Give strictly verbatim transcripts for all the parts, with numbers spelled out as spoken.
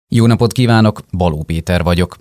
Jó napot kívánok, Baló Péter vagyok.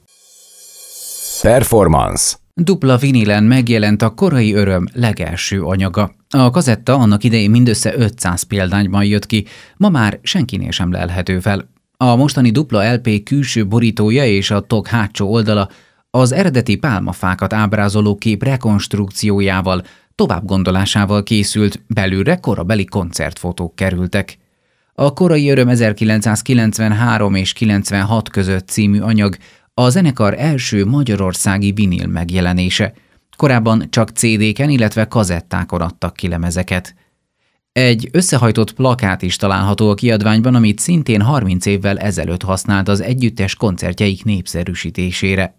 Performance. Dupla vinilen megjelent a korai öröm legelső anyaga. A kazetta annak idején mindössze ötszáz példányban jött ki, ma már senkinél sem lelhető fel. A mostani dupla el pé külső borítója és a tok hátsó oldala az eredeti pálmafákat ábrázoló kép rekonstrukciójával, továbbgondolásával készült, belülre korabeli koncertfotók kerültek. A korai öröm ezerkilencszázkilencvenhárom és kilencvenhat között című anyag a zenekar első magyarországi vinil megjelenése. Korábban csak cé déken, illetve kazettákon adtak ki lemezeket. Egy összehajtott plakát is található a kiadványban, amit szintén harminc évvel ezelőtt használt az együttes koncertjeik népszerűsítésére.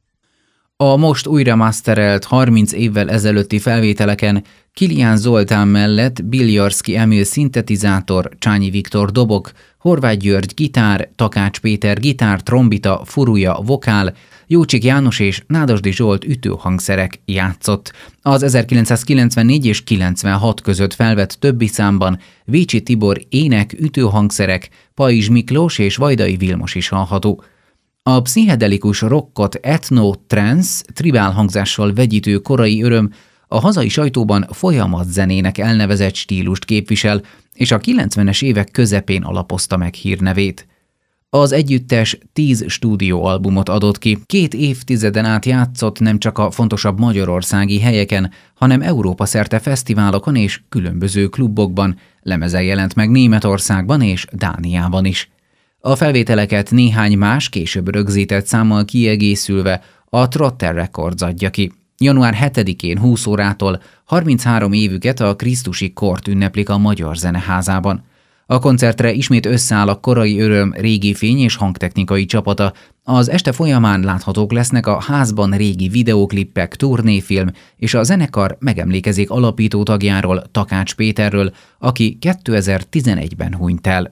A most újra masterelt harminc évvel ezelőtti felvételeken Kilián Zoltán mellett Biljarszky Emil szintetizátor, Csányi Viktor dobok, Horváth György gitár, Takács Péter gitár, trombita, furuja, vokál, Jócsik János és Nádasdy Zsolt ütőhangszerek játszott. Az ezerkilencszázkilencvennégy és kilencvenhat között felvett többi számban Vécsi Tibor ének, ütőhangszerek, Pajzs Miklós és Vajdai Vilmos is hallható. A pszichedelikus rockot etno-trance, tribál hangzással vegyítő korai öröm a hazai sajtóban folyamatzenének elnevezett stílust képvisel, és a kilencvenes évek közepén alapozta meg hírnevét. Az együttes tíz stúdióalbumot adott ki, két évtizeden át játszott nem csak a fontosabb magyarországi helyeken, hanem Európa szerte fesztiválokon és különböző klubokban, lemezen jelent meg Németországban és Dániában is. A felvételeket néhány más később rögzített számmal kiegészülve a Trotter Records adja ki. január hetedikén húsz órától harminchárom évüket a Krisztusi kort ünneplik a Magyar Zeneházában. A koncertre ismét összeáll a korai öröm régi fény- és hangtechnikai csapata. Az este folyamán láthatók lesznek a házban régi videóklippek, turnéfilm, és a zenekar megemlékezik alapító tagjáról, Takács Péterről, aki kétezer-tizenegyben hunyt el.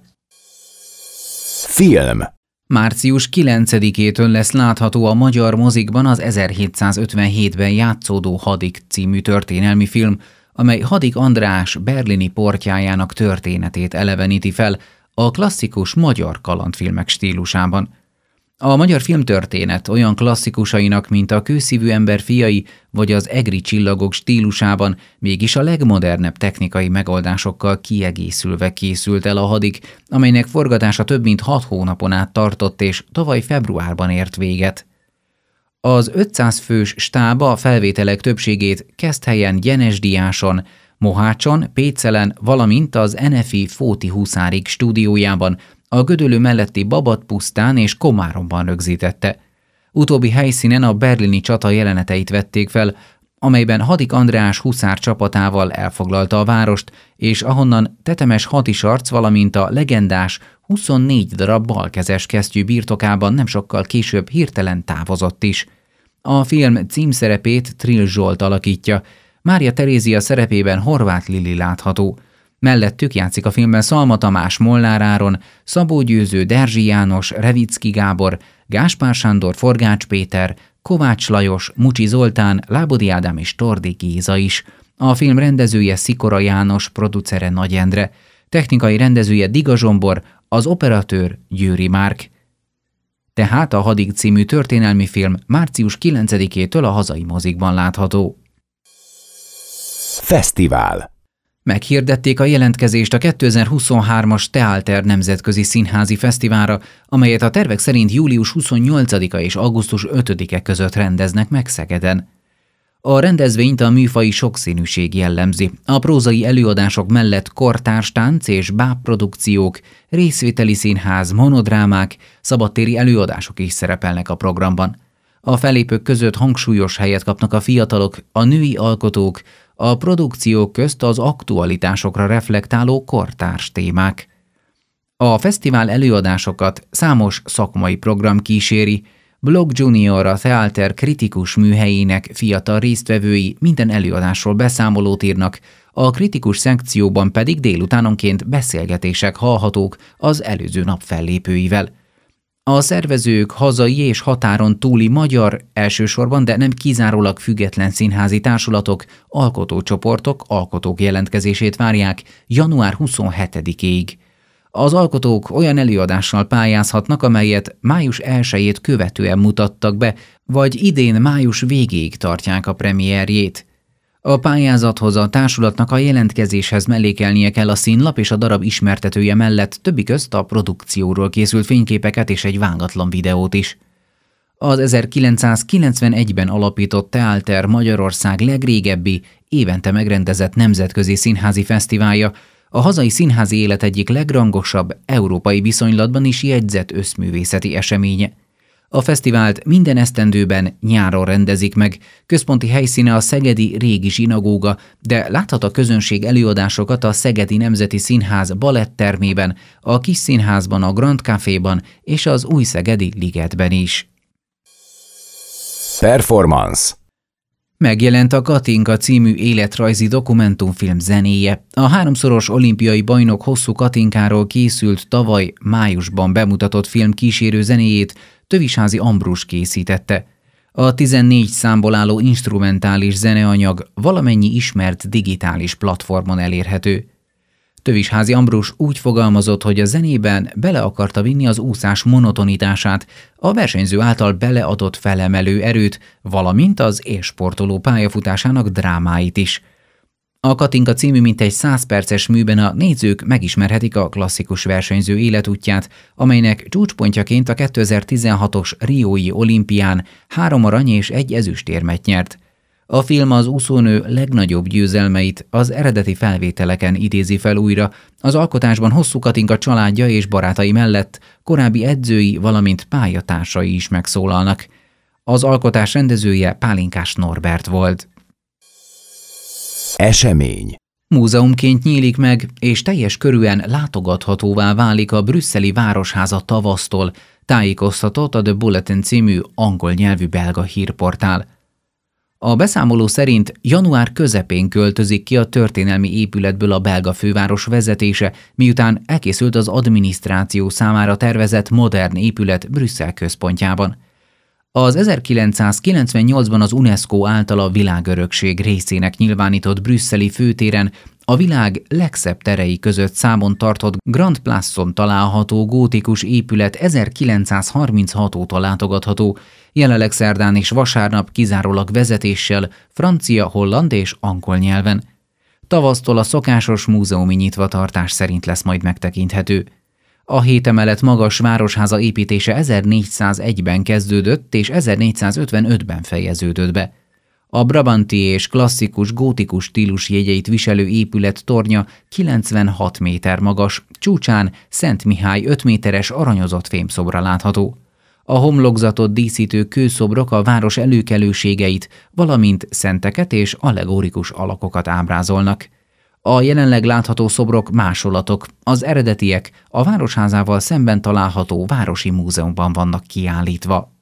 Film. Március kilencedikétől lesz látható a magyar mozikban az ezerhétszázötvenhétben játszódó Hadik című történelmi film, amely Hadik András berlini portyájának történetét eleveníti fel a klasszikus magyar kalandfilmek stílusában. A magyar filmtörténet olyan klasszikusainak, mint a Kőszívű ember fiai vagy az Egri csillagok stílusában mégis a legmodernebb technikai megoldásokkal kiegészülve készült el a Hadik, amelynek forgatása több mint hat hónapon át tartott és tavaly februárban ért véget. Az ötszáz fős stáb a felvételek többségét Keszthelyen, Gyenesdiáson, Mohácson, Pécelen, valamint az en ef i Fóti Huszárik stúdiójában, a Gödöllő melletti Babatpusztán és Komáromban rögzítette. Utóbbi helyszínen a berlini csata jeleneteit vették fel, amelyben Hadik András huszár csapatával elfoglalta a várost, és ahonnan tetemes hadisarc, valamint a legendás huszonnégy darab balkezes kesztyű birtokában nem sokkal később hirtelen távozott is. A film címszerepét Trill Zsolt alakítja, Mária Terézia szerepében Horváth Lili látható. Mellettük játszik a filmben Szalma Tamás, Molnár Áron, Szabó Győző, Derzsi János, Revicki Gábor, Gáspár Sándor, Forgács Péter, Kovács Lajos, Mucsi Zoltán, Lábodi Ádám és Tordi Géza is. A film rendezője Szikora János, producere Nagy Endre, technikai rendezője Diga Zsombor, az operatőr Győri Márk. Tehát a Hadik című történelmi film március kilencedikétől a hazai mozikban látható. Fesztivál. Meghirdették a jelentkezést a kétezer-huszonhármas Teálter Nemzetközi Színházi Fesztiválra, amelyet a tervek szerint július huszonnyolcadika és augusztus ötödike között rendeznek meg Szegeden. A rendezvényt a műfaji sokszínűség jellemzi. A prózai előadások mellett kortárs tánc és bábprodukciók, részvételi színház, monodrámák, szabadtéri előadások is szerepelnek a programban. A fellépők között hangsúlyos helyet kapnak a fiatalok, a női alkotók, a produkciók közt az aktualitásokra reflektáló kortárs témák. A fesztivál előadásokat számos szakmai program kíséri, Blog Junior a Teálter kritikus műhelyének fiatal résztvevői minden előadásról beszámolót írnak, a kritikus szekcióban pedig délutánonként beszélgetések hallhatók az előző nap fellépőivel. A szervezők hazai és határon túli magyar, elsősorban, de nem kizárólag független színházi társulatok, alkotócsoportok, alkotók jelentkezését várják január huszonhetedikéig. Az alkotók olyan előadással pályázhatnak, amelyet május elsejét követően mutattak be, vagy idén május végéig tartják a premierjét. A pályázathoz a társulatnak a jelentkezéshez mellékelnie kell a színlap és a darab ismertetője mellett többi közt a produkcióról készült fényképeket és egy vágatlan videót is. Az ezerkilencszázkilencvenegyben alapított Teáter Magyarország legrégebbi, évente megrendezett nemzetközi színházi fesztiválja, a hazai színházi élet egyik legrangosabb, európai viszonylatban is jegyzett összművészeti eseménye. A fesztivált minden esztendőben nyáron rendezik meg, központi helyszíne a szegedi régi zsinagóga, de láthat a közönség előadásokat a Szegedi Nemzeti Színház balettermében, a Kis Színházban, a Grand Caféban és az Új Szegedi Ligetben is. Performance. Megjelent a Katinka című életrajzi dokumentumfilm zenéje. A háromszoros olimpiai bajnok Hosszú Katinkáról készült tavaly májusban bemutatott film kísérő zenéjét Tövisházy Ambrus készítette. A tizennégy számból álló instrumentális zeneanyag valamennyi ismert digitális platformon elérhető. Tövisházy Ambrus úgy fogalmazott, hogy a zenében bele akarta vinni az úszás monotonitását, a versenyző által beleadott felemelő erőt, valamint az élsportoló pályafutásának drámáit is. A Katinka című mintegy száz perces műben a nézők megismerhetik a klasszikus versenyző életútját, amelynek csúcspontjaként a kétezer-tizenhatos riói olimpián három arany és egy ezüstérmet nyert. A film az úszónő legnagyobb győzelmeit az eredeti felvételeken idézi fel újra, az alkotásban Hosszú Katinka családja és barátai mellett korábbi edzői, valamint pályatársai is megszólalnak. Az alkotás rendezője Pálinkás Norbert volt. Esemény. Múzeumként nyílik meg, és teljes körűen látogathatóvá válik a brüsszeli Városháza tavasztól, tájékoztatott a The Bulletin című angol nyelvű belga hírportál. A beszámoló szerint január közepén költözik ki a történelmi épületből a belga főváros vezetése, miután elkészült az adminisztráció számára tervezett modern épület Brüsszel központjában. Az ezerkilencszázkilencvennyolcban az UNESCO által a világörökség részének nyilvánított brüsszeli főtéren a világ legszebb terei között számon tartott Grand Place-on található gótikus épület ezerkilencszázharminchat óta látogatható, jelenleg szerdán és vasárnap kizárólag vezetéssel, francia, holland és angol nyelven. Tavasztól a szokásos múzeumi nyitvatartás szerint lesz majd megtekinthető. A hét emelet magas városháza építése ezernégyszázegyben kezdődött és ezernégyszázötvenötben fejeződött be. A brabanti és klasszikus gótikus stílus jegyeit viselő épület tornya kilencvenhat méter magas, csúcsán Szent Mihály öt méteres aranyozott fémszobra látható. A homlokzatot díszítő kőszobrok a város előkelőségeit, valamint szenteket és allegorikus alakokat ábrázolnak. A jelenleg látható szobrok másolatok, az eredetiek a városházával szemben található városi múzeumban vannak kiállítva.